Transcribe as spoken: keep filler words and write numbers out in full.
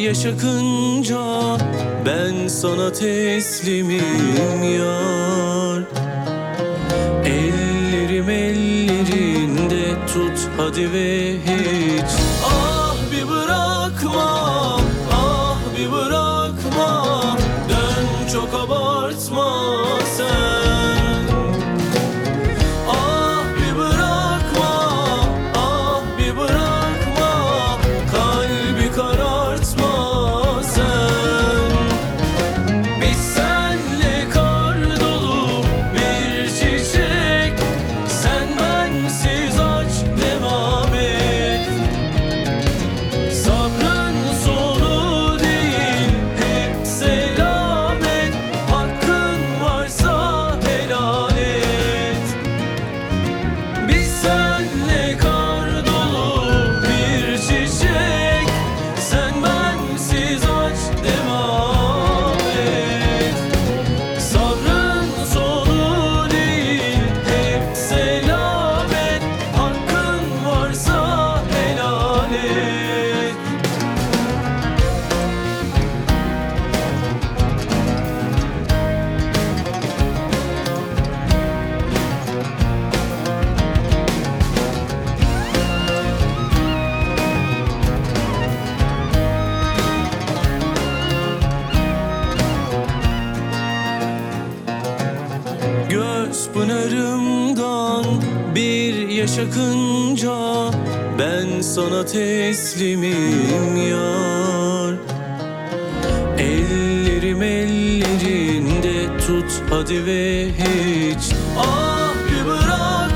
yaş akınca ben sana teslimim yar. Ellerim ellerinde tut hadi ve hiç ah bir bırakma, ah bir bırakma, dön çok abartma sen. Ah bir bırakma, ah bir bırakma, kalbi karartma sen. Biz senle kar dolu bir çiçek, sen bensiz aç devam et. Sabrın sonu değil hep selamet, hakkın varsa helal et. Biz senle kar dolu bir çiçek, sen bensiz aç devam et. Sabrın sonu değil hep selamet, hakkın varsa helal et. Göz pınarımdan bir yaş akınca ben sana teslimim yar. Ellerim ellerinde tut hadi ve hiç ah bir bırak.